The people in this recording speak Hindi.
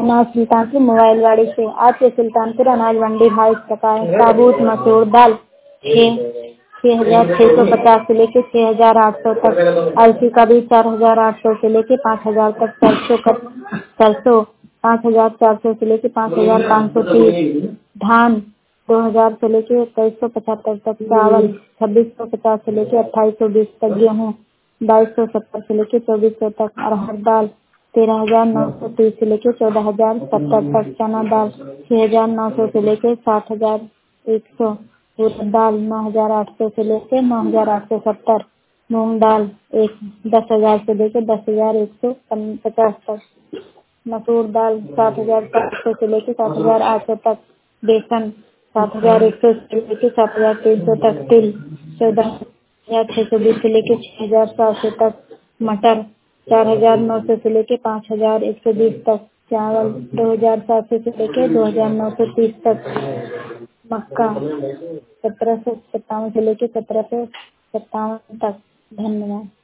अनाज सुल्तानपुर मोबाइल गाड़ी से। आज के सुल्तानपुर अनाज मंडी भाव इस प्रकार है। साबुत मसूर दाल 6,650 से लेके 6,800 तक। अलसी का भी 4,800 से लेके 5,000 तक। सरसों 5,400 से लेके 5,530। धान 2,000 से लेके 2375 तक। चावल 2,650 से लेके 2,820 तक। गेहूँ 2,270 से लेके 2,400 तक। अरहर दाल 13,930 से लेके 14,070 तक। चना दाल 6,900 से लेके 7,100। उड़द दाल 9,800 से लेके 9,870। मूंग दाल 10,000 से लेके 10,150 तक। मसूर दाल 7,700 से लेके 7,800 तक। बेसन 7,100 से लेके 7,300 तक। तिल 14,620 से लेके 6,700 तक। मटर 4,900 से लेके 5,120 तक। चावल 2,700 से लेके 2,930 तक। मक्का 1,757 से लेके 1,757 तक। धन्यवाद।